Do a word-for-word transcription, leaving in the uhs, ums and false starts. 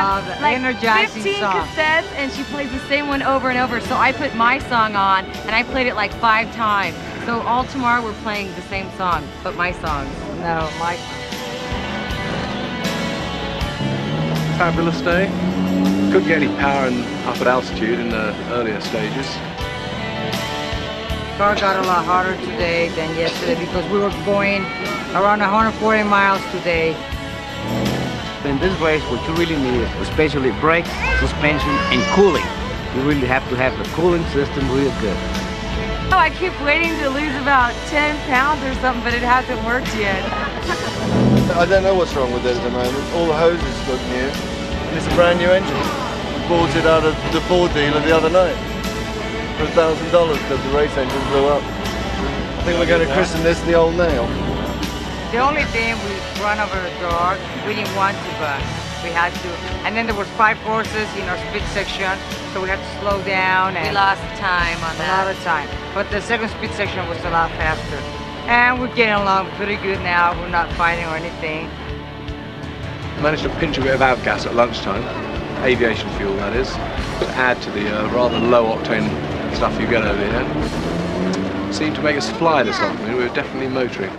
uh, like energizing fifteen song. cassettes, and she plays the same one over and over. So I put my song on, and I played it like five times. So all tomorrow we're playing the same song, but my songs. No, my Fabulous day. Couldn't get any power in, up at altitude in the earlier stages. car got a lot harder today than yesterday because we were going around one hundred forty miles today. In this race, what you really need is especially brakes, suspension, and cooling. You really have to have the cooling system real good. Oh, I keep waiting to lose about ten pounds or something, but it hasn't worked yet. I don't know what's wrong with it at the moment. All the hoses look new, and it's a brand new engine. We bought it out of the Ford dealer the other night for a thousand dollars because the race engine blew up. I think we're going to christen this the old nail. The only thing we run over the dog, we didn't want to, but we had to. And then there was five horses in our speed section, so we had to slow down. And We lost time on a that. lot of time. But the second speed section was a lot faster. And we're getting along pretty good now. We're not fighting or anything. Managed to pinch a bit of avgas at lunchtime, aviation fuel that is, to add to the uh, rather low octane stuff you get over here. Seemed to make us fly this afternoon. We were definitely motoring.